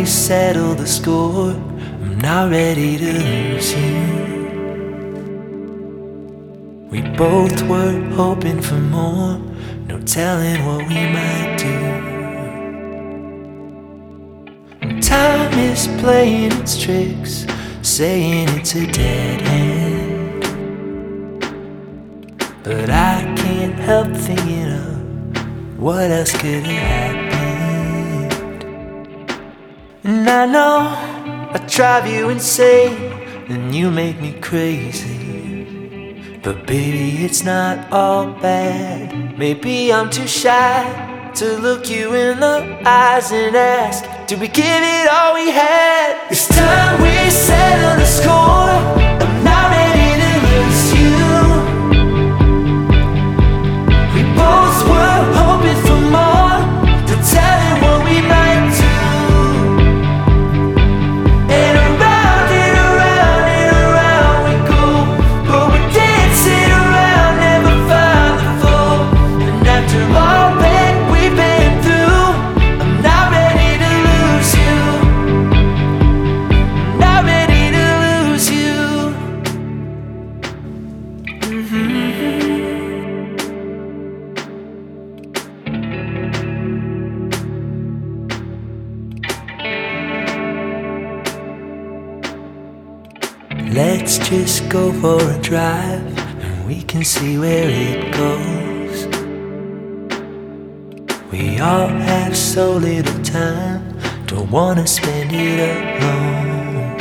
we settle the score, I'm not ready to lose you. We both were hoping for more, no telling what we might do. Time is playing its tricks, saying it's a dead end. But I can't help thinking of what else could have happened. And I know I drive you insane, and you make me crazy. But baby, it's not all bad. Maybe I'm too shy to look you in the eyes and ask, did we give it all we had? It's time we settle the score, I'm not ready to lose you. We both were hoping for more, to tell you what we might do. And around and around and around we go, but we're dancing around, never find the floor. And after all that we've been through, I'm not ready to lose you. I'm not ready to lose you. Let's just go for a drive, and we can see where it goes. We all have so little time, don't wanna spend it alone.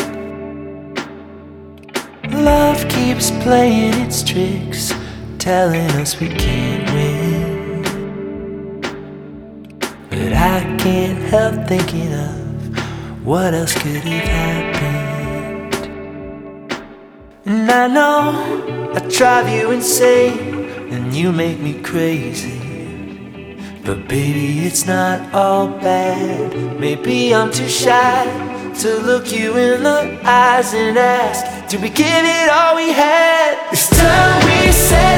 Love keeps playing its tricks, telling us we can't win. But I can't help thinking of what else could have happened. And I know I drive you insane, and you make me crazy. But baby, it's not all bad. Maybe I'm too shy to look you in the eyes and ask, did we give it all we had? It's time we say